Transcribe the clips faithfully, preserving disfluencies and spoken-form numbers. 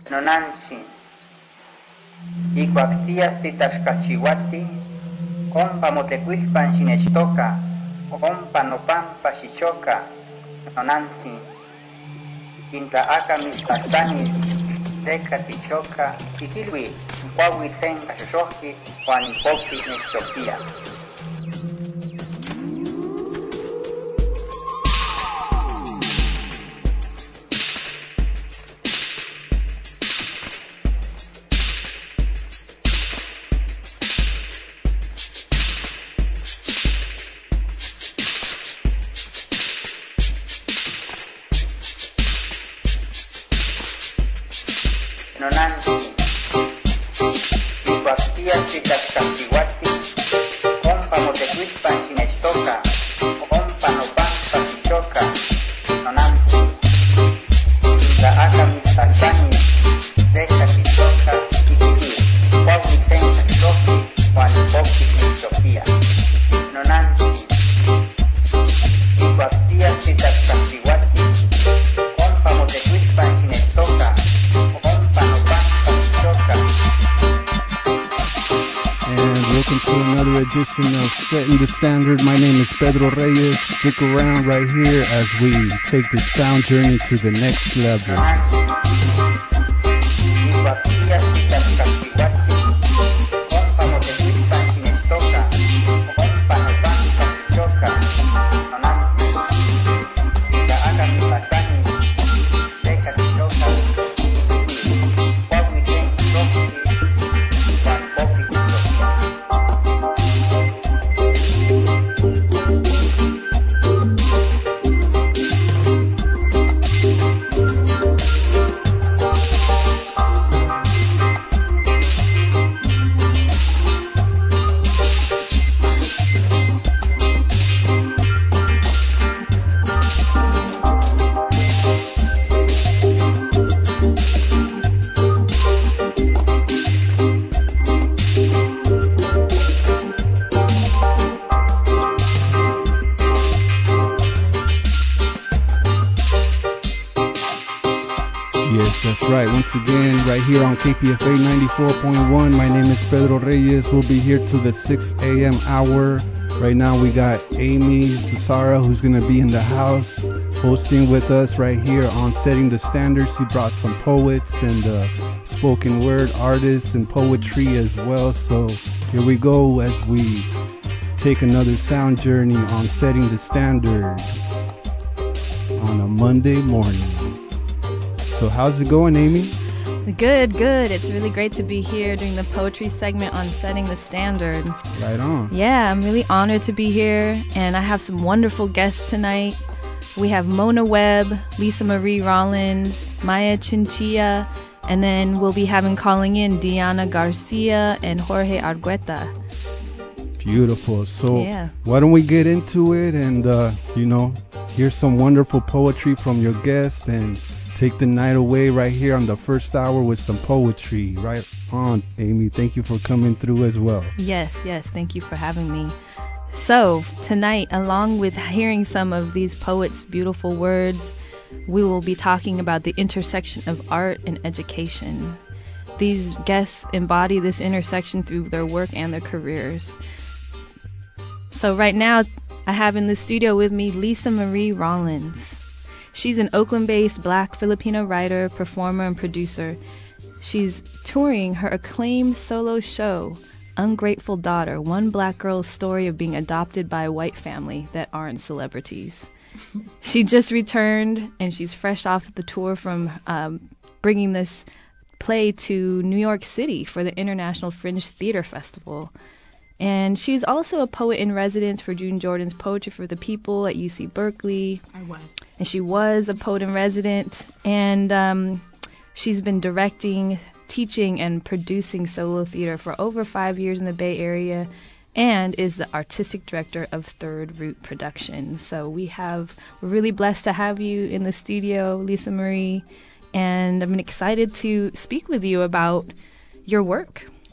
Nonansi, ikuaktias titaxkachiuati, ompa motecuilpan xinechtoka, ompa nopampa xichoka, nonansi, intlaaka mitztlaxtanis, teka tichoka, tikilui, nkuaui tlen kaxoxohki, uan inpoki nechtokia. Nonansi, ikuaktias titaxkachiuati, ompa motecuilpan xinechtoka, ompa nopampa xichoka, nonansi, intlaaka mitztlaxtanis, teka tichoka, tikilui, nkuaui tlen kaxoxohki, uan inpoki nechtokia. Nonansi, ikuaktias titaxkachiuati, ompa motecuilpan xinechtoka, and welcome to another edition of Setting the Standard. My name is Pedro Reyes. Stick around right here as we take this sound journey to the next level. That's right. Once again, right here on K P F A ninety-four point one. My name is Pedro Reyes. We'll be here to the six a.m. hour. Right now, we got Amy Susara, who's going to be in the house hosting with us right here on Setting the Standards. She brought some poets and uh, spoken word artists and poetry as well. So here we go as we take another sound journey on Setting the Standard on a Monday morning. So how's it going, Amy? Good, good. It's really great to be here doing the poetry segment on Setting the Standard. Right on. Yeah, I'm really honored to be here, and I have some wonderful guests tonight. We have Mona Webb, Lisa Marie Rollins, Maya Chinchilla, and then we'll be having calling in Diana Garcia and Jorge Argueta. Beautiful. So yeah. Why don't we get into it and, uh, you know, hear some wonderful poetry from your guest and take the night away right here on the first hour with some poetry. Right on, Amy. Thank you for coming through as well. Yes, yes. Thank you for having me. So tonight, along with hearing some of these poets' beautiful words, we will be talking about the intersection of art and education. These guests embody this intersection through their work and their careers. So right now, I have in the studio with me Lisa Marie Rollins. She's an Oakland-based Black Filipino writer, performer, and producer. She's touring her acclaimed solo show, Ungrateful Daughter, one black girl's story of being adopted by a white family that aren't celebrities. She just returned, and she's fresh off the tour from um, bringing this play to New York City for the International Fringe Theater Festival. And she's also a poet in residence for June Jordan's Poetry for the People at U C Berkeley. I was. And she was a poet in residence. And um, she's been directing, teaching, and producing solo theater for over five years in the Bay Area, and is the artistic director of Third Root Productions. So we have, we're really blessed to have you in the studio, Lisa Marie. And I'm excited to speak with you about your work.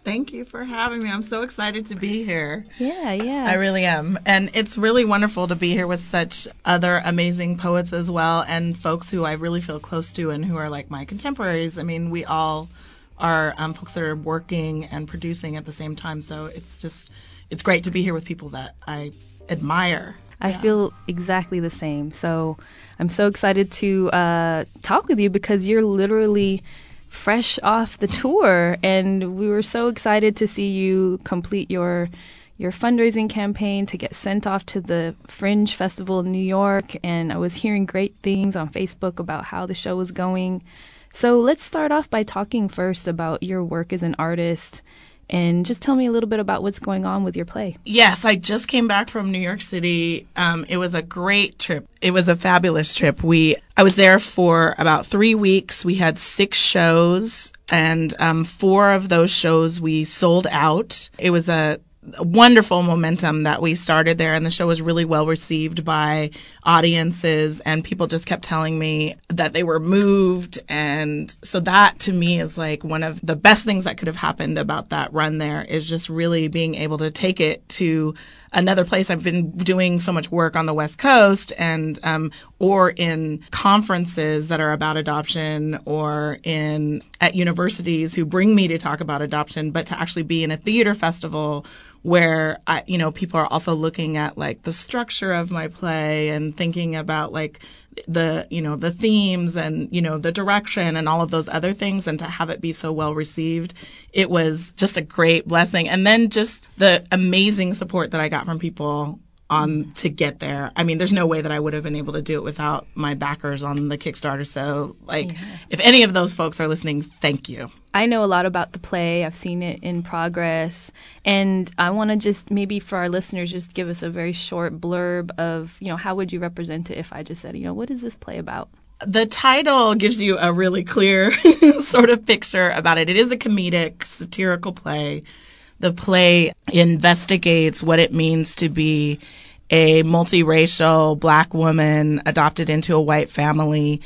Thank you for having me. I'm so excited to be here. Yeah, yeah. I really am. And it's really wonderful to be here with such other amazing poets as well, and folks who I really feel close to and who are like my contemporaries. I mean, we all are um, folks that are working and producing at the same time. So it's just, it's great to be here with people that I admire. I Yeah. feel exactly the same. So I'm so excited to uh, talk with you because you're literally fresh off the tour, and we were so excited to see you complete your your fundraising campaign to get sent off to the Fringe Festival in New York. And I was hearing great things on Facebook about how the show was going. So let's start off by talking first about your work as an artist, and just tell me a little bit about what's going on with your play. Yes, I just came back from New York City. Um, it was a great trip. It was a fabulous trip. We I was there for about three weeks. We had six shows, and um, four of those shows we sold out. It was a wonderful momentum that we started there, and the show was really well received by audiences, and people just kept telling me that they were moved. And so that to me is like one of the best things that could have happened about that run there, is just really being able to take it to another place. I've been doing so much work on the West Coast, and um, or in conferences that are about adoption, or in at universities who bring me to talk about adoption, but to actually be in a theater festival where I, you know, people are also looking at like the structure of my play and thinking about like the, you know, the themes and, you know, the direction and all of those other things, and to have it be so well received, it was just a great blessing. And then just the amazing support that I got from people on to get there. I mean, there's no way that I would have been able to do it without my backers on the Kickstarter. So, like, yeah. If any of those folks are listening, thank you. I know a lot about the play. I've seen it in progress. And I want to just maybe for our listeners, just give us a very short blurb of, you know, how would you represent it if I just said, you know, what is this play about? The title gives you a really clear sort of picture about it. It is a comedic, satirical play. The play investigates what it means to be a multiracial black woman adopted into a white family.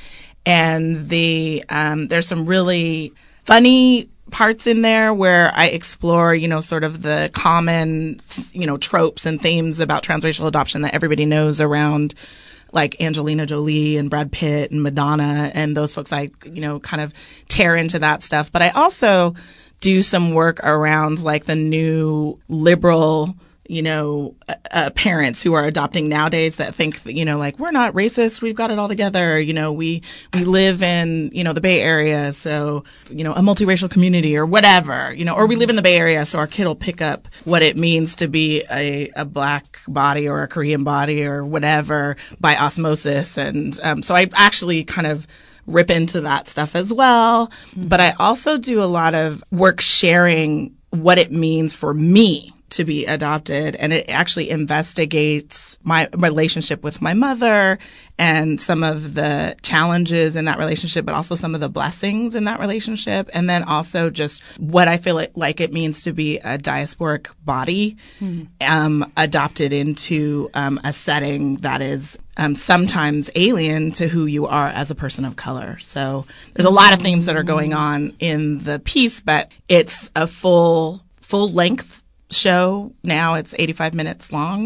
And the um, there's some really funny parts in there where I explore, you know, sort of the common, you know, tropes and themes about transracial adoption that everybody knows around, like Angelina Jolie and Brad Pitt and Madonna and those folks. I, you know, kind of tear into that stuff. But I also do some work around like the new liberal, you know, uh, parents who are adopting nowadays that think, you know, like, we're not racist, we've got it all together. You know, we, we live in, you know, the Bay Area, so, you know, a multiracial community or whatever, you know, or we live in the Bay Area, so our kid will pick up what it means to be a, a black body or a Korean body or whatever by osmosis. And um, so I actually kind of rip into that stuff as well. Mm-hmm. But I also do a lot of work sharing what it means for me to be adopted, and it actually investigates my relationship with my mother and some of the challenges in that relationship, but also some of the blessings in that relationship, and then also just what I feel like it means to be a diasporic body mm-hmm. um, adopted into um, a setting that is um, sometimes alien to who you are as a person of color. So there's a lot of themes that are going on in the piece, but it's a full full length show now. It's eighty-five minutes long,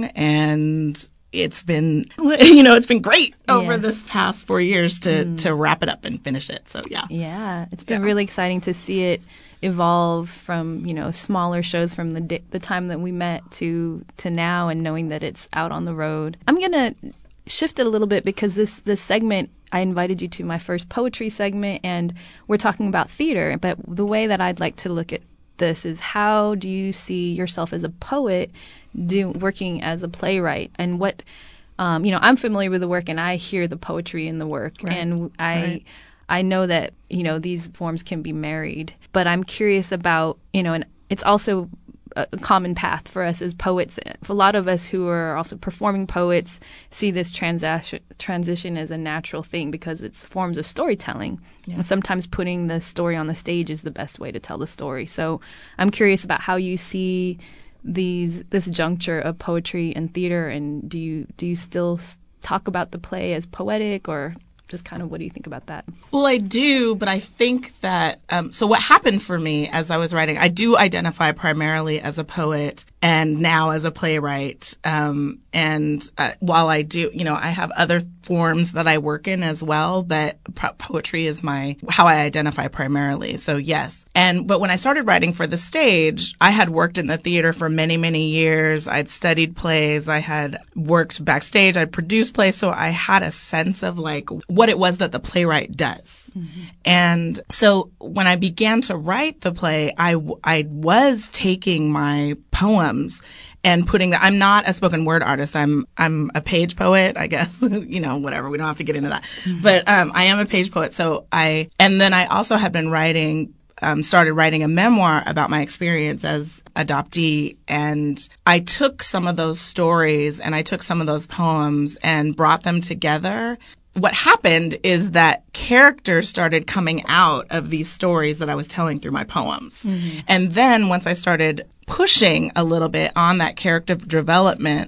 and it's been, you know, it's been great over yes. this past four years to, mm. to wrap it up and finish it. So, yeah. Yeah. It's been yeah. really exciting to see it evolve from, you know, smaller shows from the di- the time that we met to to now, and knowing that it's out on the road. I'm going to shift it a little bit because this, this segment, I invited you to my first poetry segment, and we're talking about theater. But the way that I'd like to look at this is, how do you see yourself as a poet do working as a playwright, and what um, you know, I'm familiar with the work and I hear the poetry in the work, right. and I right. I know that, you know, these forms can be married, but I'm curious about, you know, and it's also a common path for us as poets. For a lot of us who are also performing poets see this transaction, transition as a natural thing because it's forms of storytelling. Yeah. And sometimes putting the story on the stage is the best way to tell the story. So I'm curious about how you see these this juncture of poetry and theater, and do you do you still talk about the play as poetic, or? just kind of what do you think about that? Well, I do, but I think that, um, so what happened for me as I was writing, I do identify primarily as a poet and now as a playwright. Um, and uh, while I do, you know, I have other forms that I work in as well, but pro- poetry is my, how I identify primarily. So yes. And, but when I started writing for the stage, I had worked in the theater for many, many years. I'd studied plays. I had worked backstage. I'd produced plays. So I had a sense of like what it was that the playwright does. Mm-hmm. And so when I began to write the play, I, I was taking my poems and putting that. I'm not a spoken word artist. I'm I'm a page poet, I guess. You know, whatever. We don't have to get into that. Mm-hmm. But um, I am a page poet. So I and then I also have been writing. Um, started writing a memoir about my experience as adoptee, and I took some of those stories and I took some of those poems and brought them together. What happened is that characters started coming out of these stories that I was telling through my poems. Mm-hmm. And then once I started pushing a little bit on that character development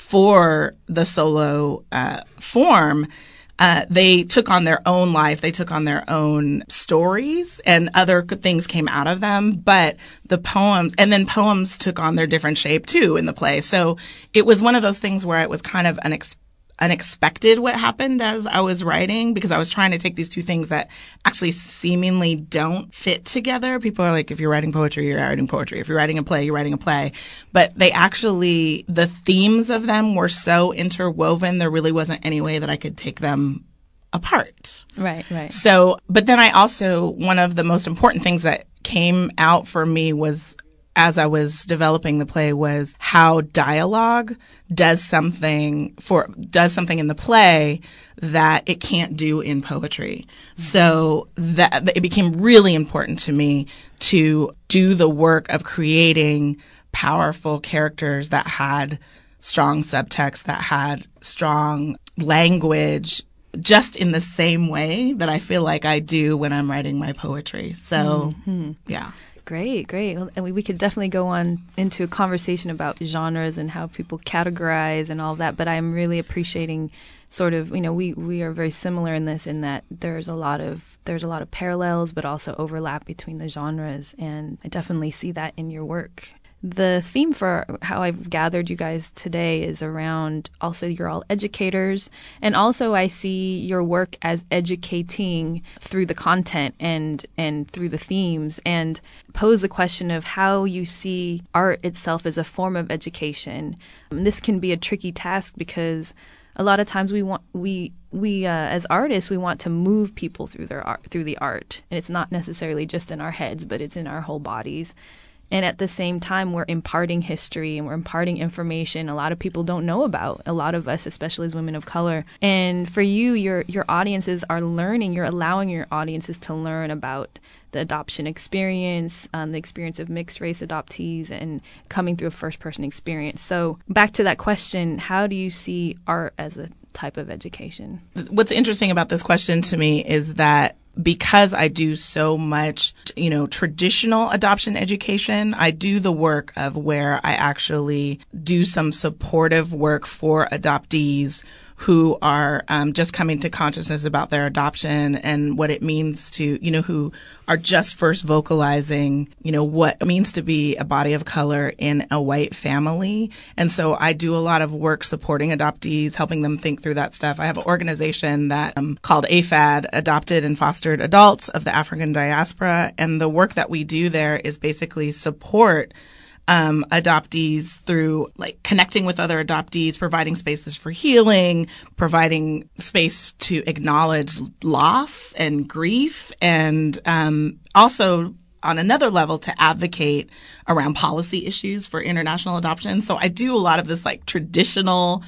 for the solo uh, form, Uh, they took on their own life. They took on their own stories and other things came out of them. But the poems, and then poems took on their different shape too in the play. So it was one of those things where it was kind of unex- unexpected what happened as I was writing, because I was trying to take these two things that actually seemingly don't fit together. People are like, if you're writing poetry, you're writing poetry. If you're writing a play, you're writing a play. But they actually, the themes of them were so interwoven, there really wasn't any way that I could take them apart. Right, right. So, but then I also, one of the most important things that came out for me was, as I was developing the play, was how dialogue does something for does something in the play that it can't do in poetry. Mm-hmm. So that it became really important to me to do the work of creating powerful characters that had strong subtext, that had strong language, just in the same way that I feel like I do when I'm writing my poetry. So, mm-hmm. yeah. Great, great. Well, and we, we could definitely go on into a conversation about genres and how people categorize and all that. But I'm really appreciating sort of, you know, we, we are very similar in this, in that there's a lot of there's a lot of parallels, but also overlap between the genres. And I definitely see that in your work. The theme for how I've gathered you guys today is around, also you're all educators, and also I see your work as educating through the content and and through the themes, and pose the question of how you see art itself as a form of education. And this can be a tricky task because a lot of times we want we we uh, as artists we want to move people through their art through the art, and it's not necessarily just in our heads, but it's in our whole bodies. And at the same time, we're imparting history and we're imparting information a lot of people don't know about, a lot of us, especially as women of color. And for you, your your audiences are learning, you're allowing your audiences to learn about the adoption experience, um, the experience of mixed race adoptees, and coming through a first person experience. So back to that question, how do you see art as a type of education? What's interesting about this question to me is that because I do so much, you know, traditional adoption education, I do the work of where I actually do some supportive work for adoptees who are um, just coming to consciousness about their adoption and what it means to, you know, who are just first vocalizing, you know, what it means to be a body of color in a white family. And so I do a lot of work supporting adoptees, helping them think through that stuff. I have an organization that um, called A F A D, Adopted and Fostered Adults of the African Diaspora. And the work that we do there is basically support Um, adoptees through like connecting with other adoptees, providing spaces for healing, providing space to acknowledge loss and grief, and um, also on another level to advocate around policy issues for international adoption. So I do a lot of this like traditional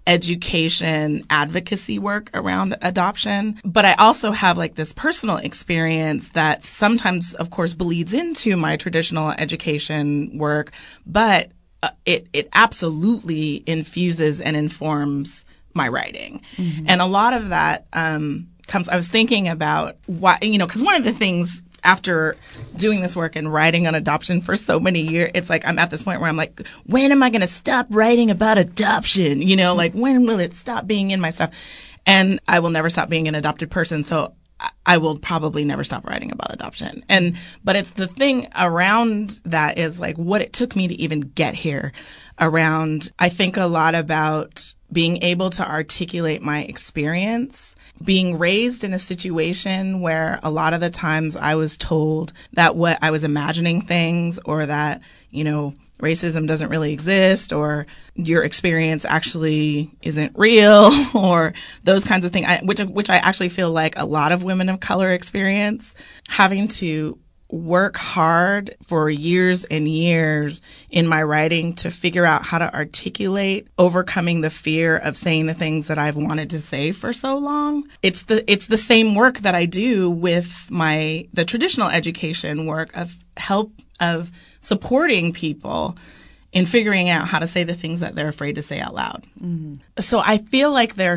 education advocacy work around adoption. But I also have like this personal experience that sometimes, of course, bleeds into my traditional education work, but uh, it, it absolutely infuses and informs my writing. Mm-hmm. And a lot of that um, comes, I was thinking about why, you know, because one of the things after doing this work and writing on adoption for so many years, it's like I'm at this point where I'm like, when am I going to stop writing about adoption? You know, like when will it stop being in my stuff? And I will never stop being an adopted person. So I will probably never stop writing about adoption. And, but it's the thing around that is like what it took me to even get here around. I think a lot about being able to articulate my experience, being raised in a situation where a lot of the times I was told that what I was imagining things, or that, you know, racism doesn't really exist, or your experience actually isn't real, or those kinds of things, I, which which I actually feel like a lot of women of color experience, having to work hard for years and years in my writing to figure out how to articulate overcoming the fear of saying the things that I've wanted to say for so long. It's the it's the same work that I do with my the traditional education work of help of supporting people in figuring out how to say the things that they're afraid to say out loud. Mm-hmm. So I feel like they're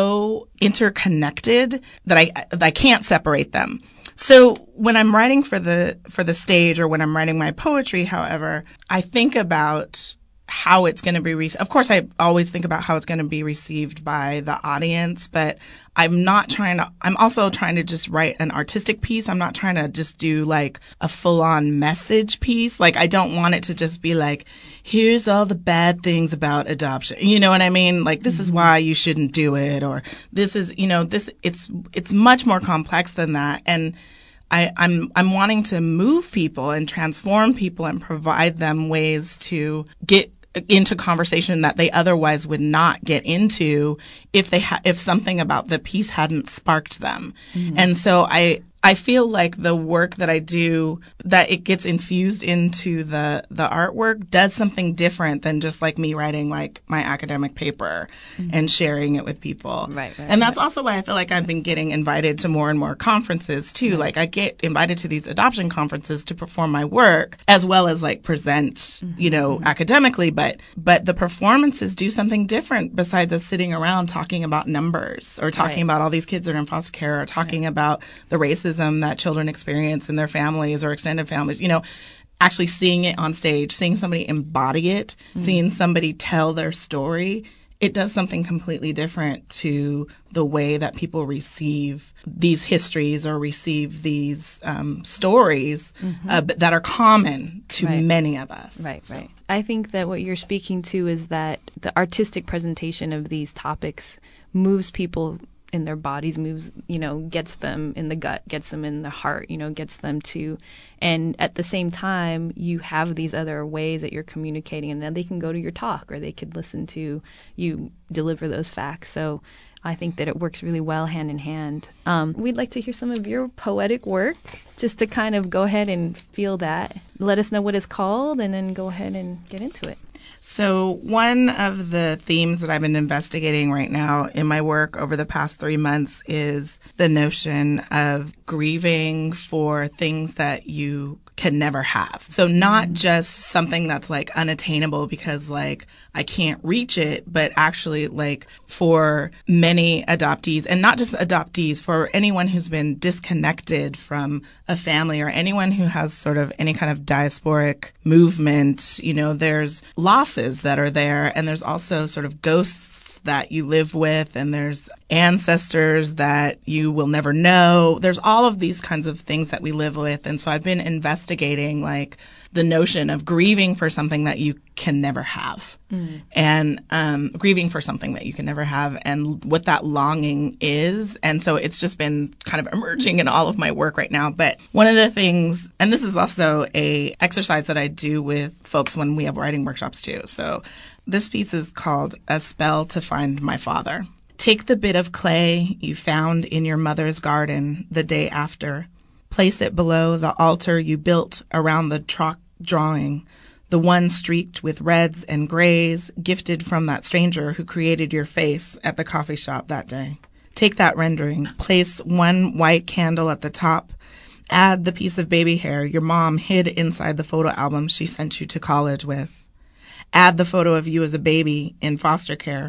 so interconnected that I that I can't separate them. So when I'm writing for the for the stage, or when I'm writing my poetry, however, I think about how it's going to be received. Of course, I always think about how it's going to be received by the audience, but I'm not trying to, I'm also trying to just write an artistic piece. I'm not trying to just do like a full-on message piece. Like, I don't want it to just be like, here's all the bad things about adoption. You know what I mean? Like, this mm-hmm. is why you shouldn't do it, or this is, you know, this, it's, it's much more complex than that. And I, I'm I'm wanting to move people and transform people and provide them ways to get into conversation that they otherwise would not get into if they ha- if something about the piece hadn't sparked them. Mm-hmm. And so I I feel like the work that I do, that it gets infused into the the artwork, does something different than just like me writing like my academic paper mm-hmm. and sharing it with people. Right, right. And that's right. also why I feel like I've been getting invited to more and more conferences too. Right. Like, I get invited to these adoption conferences to perform my work as well as like present, mm-hmm. you know, mm-hmm. academically. But but the performances do something different besides us sitting around talking about numbers, or talking right. about all these kids that are in foster care, or talking right. about the racism that children experience in their families or extended families. You know, actually seeing it on stage, seeing somebody embody it, mm-hmm. seeing somebody tell their story, it does something completely different to the way that people receive these histories or receive these um, stories mm-hmm. uh, that are common to right. many of us. Right, so. right. I think that what you're speaking to is that the artistic presentation of these topics moves people in their bodies, moves, you know, gets them in the gut, gets them in the heart, you know, gets them to, and at the same time, you have these other ways that you're communicating, and then they can go to your talk, or they could listen to you deliver those facts. So I think that it works really well hand in hand. Um, we'd like to hear some of your poetic work, just to kind of go ahead and feel that. Let us know what it's called, and then go ahead and get into it. So one of the themes that I've been investigating right now in my work over the past three months is the notion of grieving for things that you can never have. So not just something that's like unattainable because like I can't reach it, but actually like for many adoptees, and not just adoptees, for anyone who's been disconnected from a family, or anyone who has sort of any kind of diasporic movement, you know, there's losses that are there, and there's also sort of ghosts that you live with, and there's ancestors that you will never know. There's all of these kinds of things that we live with. And so I've been investigating like the notion of grieving for something that you can never have, mm. and um, grieving for something that you can never have, and what that longing is. And so it's just been kind of emerging in all of my work right now. But one of the things, and this is also a exercise that I do with folks when we have writing workshops too. So this piece is called A Spell to Find My Father. Take the bit of clay you found in your mother's garden the day after. Place it below the altar you built around the chalk drawing, the one streaked with reds and grays, gifted from that stranger who created your face at the coffee shop that day. Take that rendering, place one white candle at the top, add the piece of baby hair your mom hid inside the photo album she sent you to college with. Add the photo of you as a baby in foster care,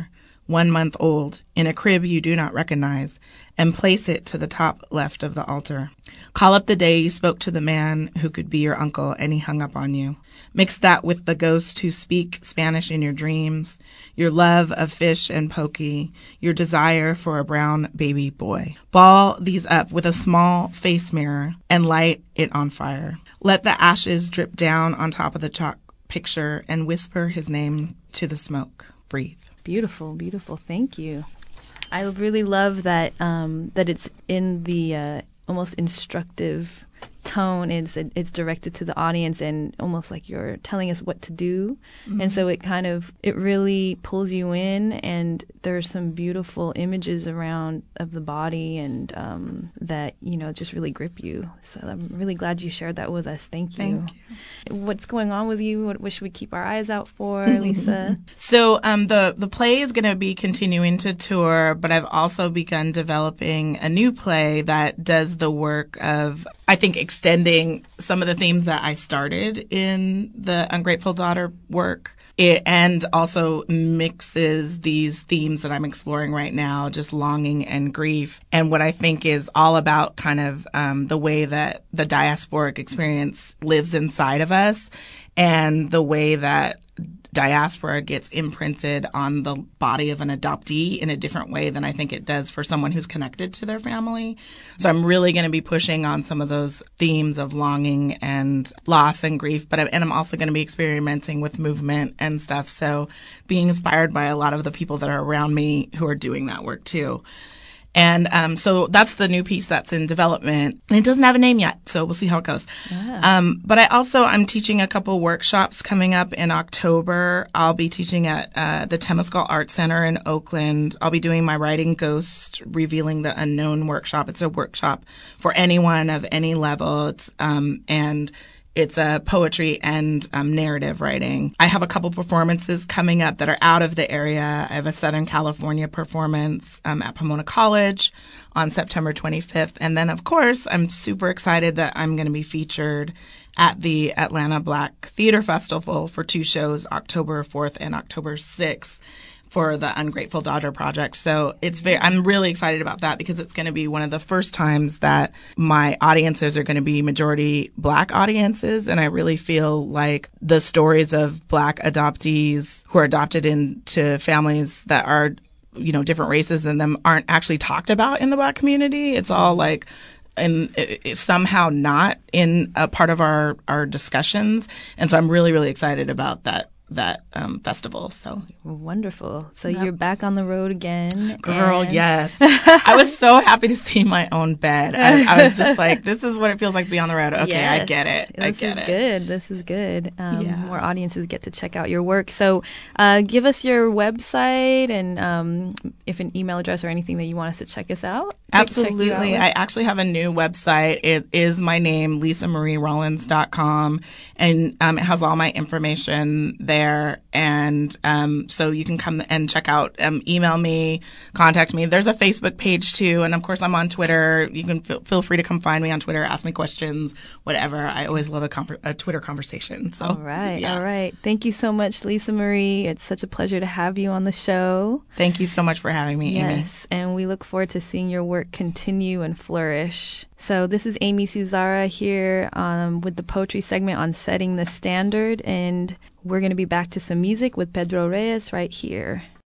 one month old, in a crib you do not recognize, and place it to the top left of the altar. Call up the day you spoke to the man who could be your uncle and he hung up on you. Mix that with the ghosts who speak Spanish in your dreams, your love of fish and pokey, your desire for a brown baby boy. Ball these up with a small face mirror and light it on fire. Let the ashes drip down on top of the chalk picture and whisper his name to the smoke. Breathe. Beautiful, beautiful. Thank you. I really love that um, that it's in the uh, almost instructive tone. It's it's directed to the audience and almost like you're telling us what to do. Mm-hmm. And so it kind of, it really pulls you in, and there's some beautiful images around of the body and um, that, you know, just really grip you. So I'm really glad you shared that with us. Thank you. Thank you. What's going on with you? What, what should we keep our eyes out for, Lisa? So um, the, the play is going to be continuing to tour, but I've also begun developing a new play that does the work of, I think, extending some of the themes that I started in the Ungrateful Daughter work. It, and also mixes these themes that I'm exploring right now, just longing and grief, and what I think is all about kind of um, the way that the diasporic experience lives inside of us, and the way that diaspora gets imprinted on the body of an adoptee in a different way than I think it does for someone who's connected to their family. So I'm really going to be pushing on some of those themes of longing and loss and grief, but I'm, and I'm also going to be experimenting with movement and stuff. So being inspired by a lot of the people that are around me who are doing that work too. And um, so that's the new piece that's in development. And it doesn't have a name yet, so we'll see how it goes. Yeah. Um, but I also, I'm teaching a couple workshops coming up in October. I'll be teaching at uh, the Temescal Art Center in Oakland. I'll be doing my Writing Ghost, Revealing the Unknown workshop. It's a workshop for anyone of any level. It's um, and It's a poetry and um, narrative writing. I have a couple performances coming up that are out of the area. I have a Southern California performance um, at Pomona College on September twenty-fifth. And then, of course, I'm super excited that I'm going to be featured at the Atlanta Black Theater Festival for two shows, October fourth and October sixth. For the Ungrateful Daughter project. So it's very, I'm really excited about that because it's going to be one of the first times that my audiences are going to be majority Black audiences. And I really feel like the stories of Black adoptees who are adopted into families that are, you know, different races than them aren't actually talked about in the Black community. It's all like, and it's somehow not in a part of our, our discussions. And so I'm really, really excited about that. that um, festival. So wonderful. So yep. You're back on the road again. Girl, and... yes. I was so happy to see my own bed. I, I was just like, this is what it feels like to be on the road. Okay, yes. I get it. This I get is it. good. This is good. Um, yeah. More audiences get to check out your work. So uh, give us your website and um, if an email address or anything that you want us to check us out. Absolutely. Check I actually have a new website. It is my name, lisa marie rollins dot com, and um, it has all my information there. And um, so you can come and check out, um, email me, contact me. There's a Facebook page too. And of course, I'm on Twitter. You can feel, feel free to come find me on Twitter, ask me questions, whatever. I always love a, conver- a Twitter conversation. So, all right. Yeah. All right. Thank you so much, Lisa Marie. It's such a pleasure to have you on the show. Thank you so much for having me, Amy. Yes. And we look forward to seeing your work continue and flourish. So this is Amy Suzara here um, with the poetry segment on Setting the Standard. And we're going to be back to some music with Pedro Reyes right here.